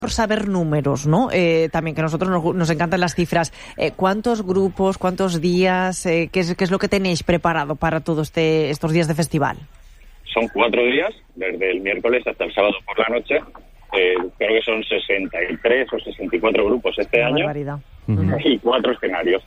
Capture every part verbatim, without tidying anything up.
por saber números, ¿no? Eh, también que a nosotros nos, nos encantan las cifras. Eh, ¿Cuántos grupos, cuántos días, eh, qué, es, qué es lo que tenéis preparado para todos este, estos días de festival? Son cuatro días, desde el miércoles hasta el sábado por la noche. Eh, creo que son sesenta y tres o sesenta y cuatro grupos este Una año. barbaridad. Y cuatro escenarios.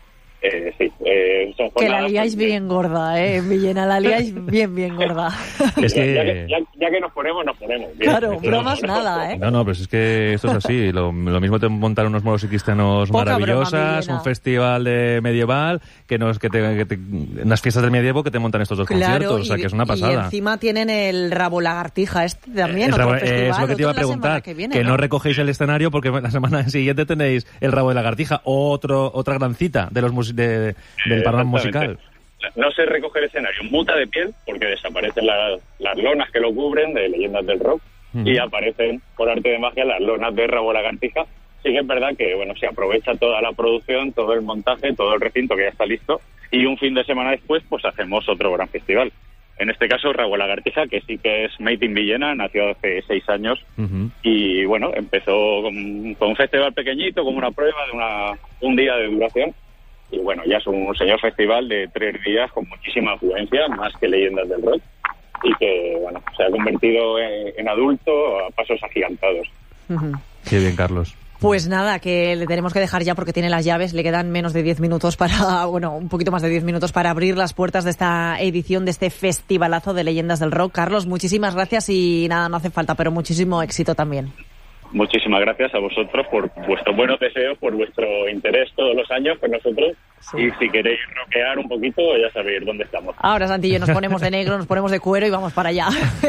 Eh, sí, eh, son que la liáis porque... bien gorda, ¿eh? En Villena la liáis bien, bien gorda. Es que... Ya, que, ya, ya que nos ponemos, nos ponemos. Bien. Claro, bromas no, nada, ¿eh? No, no, pero es que esto es así. Lo, lo mismo te montan unos moros y cristianos Poca maravillosas, broma, un festival de medieval, que nos, que te, que te, unas fiestas del medievo que te montan estos dos claro, conciertos, y, o sea, que es una pasada. Y encima tienen el rabo lagartija este también, eh, otro rabo, festival. Eh, es lo que te iba a preguntar, que, viene, que ¿no? no recogéis el escenario porque la semana siguiente tenéis el rabo de lagartija, otro, otra gran cita de los de, de del panorama musical. No se recoge el escenario, muta de piel, porque desaparecen las, las lonas que lo cubren de Leyendas del Rock, uh-huh. y aparecen, por arte de magia, las lonas de Rabo Lagartija. Sí que es verdad que, bueno, se aprovecha toda la producción, todo el montaje, todo el recinto que ya está listo, y un fin de semana después, pues hacemos otro gran festival. En este caso, Rabo Lagartija, que sí que es Made in Villena, nació hace seis años, uh-huh. y, bueno, empezó con, con un festival pequeñito, como una prueba de una un día de duración. Y bueno, ya es un señor festival de tres días con muchísima afluencia, más que Leyendas del Rock, y que, bueno, se ha convertido en, en adulto a pasos agigantados. Uh-huh. Qué bien, Carlos. Pues nada, que le tenemos que dejar ya porque tiene las llaves, le quedan menos de diez minutos para, bueno, un poquito más de diez minutos para abrir las puertas de esta edición, de este festivalazo de Leyendas del Rock. Carlos, muchísimas gracias y nada, no hace falta, pero muchísimo éxito también. Muchísimas gracias a vosotros por vuestros buenos deseos, por vuestro interés todos los años con nosotros. Sí. Y si queréis rockear un poquito, ya sabéis dónde estamos. Ahora, Santillo, nos ponemos de negro, nos ponemos de cuero y vamos para allá.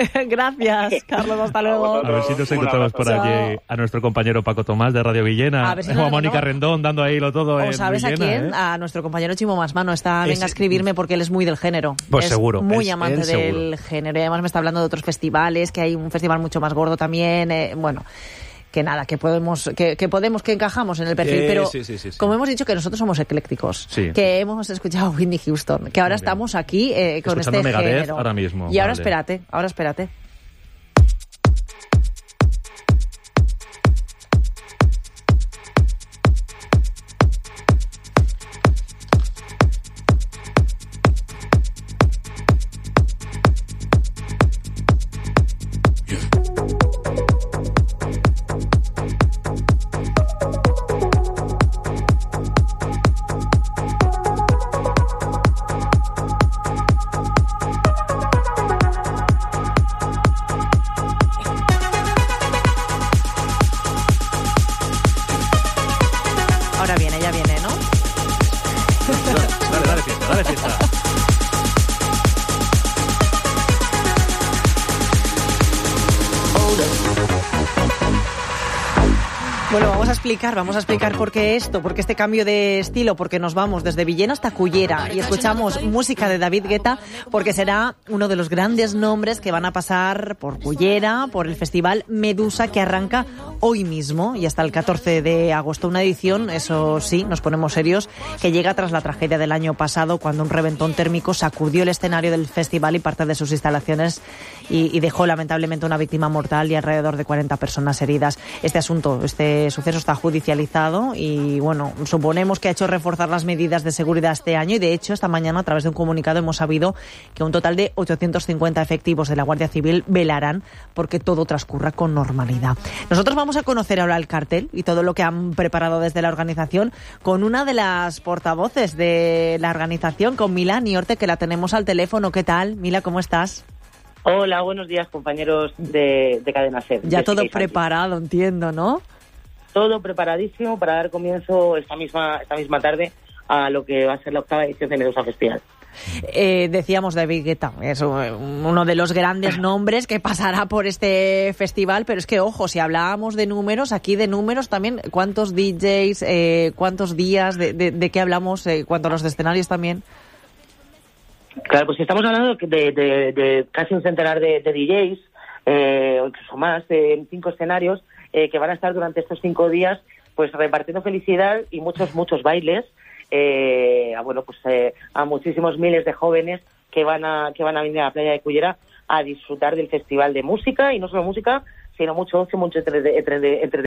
Gracias, Carlos, hasta luego. A ver si nos encontramos por allí a nuestro compañero Paco Tomás de Radio Villena, a ver si o a Mónica no. Rendón dando ahí lo todo. ¿O sabes Villena, a quién? ¿Eh? A nuestro compañero Chimo Masmano. Está, venga Ese, a escribirme porque él es muy del género. Pues es seguro. Muy es, amante del seguro. género. Y además me está hablando de otros festivales, que hay un festival mucho más gordo también. Eh, bueno... que nada, que podemos, que, que podemos, que encajamos en el perfil, eh, pero sí, sí, sí, sí. como hemos dicho que nosotros somos eclécticos, sí. que hemos escuchado a Whitney Houston, que ahora estamos aquí eh, con Escuchando este Megadeth género. Ahora mismo. Y ahora vale. espérate, ahora espérate. Ahora viene, ya viene, ¿no? Dale, dale fiesta, dale fiesta. Bueno, vamos a explicar, vamos a explicar por qué esto, por qué este cambio de estilo, porque nos vamos desde Villena hasta Cullera y escuchamos música de David Guetta, porque será uno de los grandes nombres que van a pasar por Cullera, por el festival Medusa, que arranca hoy mismo y hasta el catorce de agosto. Una edición, eso sí, nos ponemos serios, que llega tras la tragedia del año pasado, cuando un reventón térmico sacudió el escenario del festival y parte de sus instalaciones y, y dejó lamentablemente una víctima mortal y alrededor de cuarenta personas heridas. Este asunto, este suceso está judicializado y, bueno, suponemos que ha hecho reforzar las medidas de seguridad este año y, de hecho, esta mañana, a través de un comunicado, hemos sabido que un total de ochocientos cincuenta efectivos de la Guardia Civil velarán porque todo transcurra con normalidad. Nosotros vamos a conocer ahora el cartel y todo lo que han preparado desde la organización con una de las portavoces de la organización, con Mila Niorte, que la tenemos al teléfono. ¿Qué tal, Mila? ¿Cómo estás? Hola, buenos días, compañeros de, de Cadena SER. Ya todo preparado, entiendo, ¿no? Todo preparadísimo para dar comienzo esta misma esta misma tarde a lo que va a ser la octava edición de Medusa Festival. Eh, decíamos David Guetta, es uno de los grandes nombres que pasará por este festival, pero es que, ojo, si hablábamos de números, aquí de números también, ¿cuántos D Js, eh, cuántos días, de, de, de qué hablamos, eh, cuánto a los de escenarios también? Claro, pues estamos hablando de, de, de casi un centenar de, de D Js, eh, o incluso más, en cinco escenarios, eh, que van a estar durante estos cinco días pues repartiendo felicidad y muchos, muchos bailes, eh, a, bueno, pues eh, a muchísimos miles de jóvenes que van a que van a venir a la playa de Cullera a disfrutar del festival de música, y no solo música, sino mucho ocio, mucho entretenimiento. Entre, entre